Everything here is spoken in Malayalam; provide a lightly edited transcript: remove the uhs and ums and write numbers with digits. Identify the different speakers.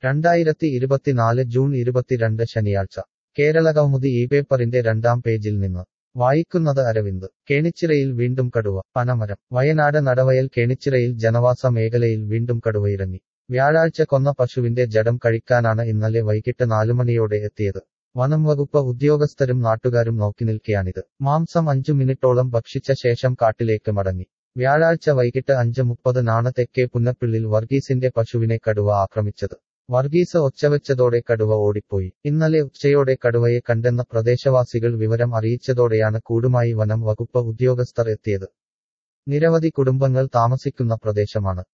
Speaker 1: 2024 ജൂൺ 22 ശനിയാഴ്ച കേരളകൗമുദി ഈ പേപ്പറിന്റെ 2-ാം പേജിൽ നിന്ന് വായിക്കുന്നത് അരവിന്ദ്. കേണിച്ചിറയിൽ വീണ്ടും കടുവ. പനമരം. വയനാട് നടവയൽ കേണിച്ചിറയിൽ ജനവാസ മേഖലയിൽ വീണ്ടും കടുവയിറങ്ങി. വ്യാഴാഴ്ച കൊന്ന പശുവിന്റെ ജഡം കഴിക്കാനാണ് ഇന്നലെ വൈകിട്ട് 4 മണിയോടെ എത്തിയത്. വനംവകുപ്പ് ഉദ്യോഗസ്ഥരും നാട്ടുകാരും നോക്കിനിൽക്കെയാണിത്. മാംസം 5 മിനിറ്റോളം ഭക്ഷിച്ച ശേഷം കാട്ടിലേക്ക് മടങ്ങി. വ്യാഴാഴ്ച വൈകിട്ട് 5:30-നാണ് തെക്കേ പുന്നപ്പിള്ളിൽ വർഗീസിന്റെ പശുവിനെ കടുവ ആക്രമിച്ചത്. വർഗീസ് ഒച്ചവെച്ചതോടെ കടുവ ഓടിപ്പോയി. ഇന്നലെ ഉച്ചയോടെ കടുവയെ കണ്ടെന്ന പ്രദേശവാസികൾ വിവരം അറിയിച്ചതോടെയാണ് കൂടുമായി വനം വകുപ്പ് ഉദ്യോഗസ്ഥർ എത്തിയത്. നിരവധി കുടുംബങ്ങൾ താമസിക്കുന്ന പ്രദേശമാണ്.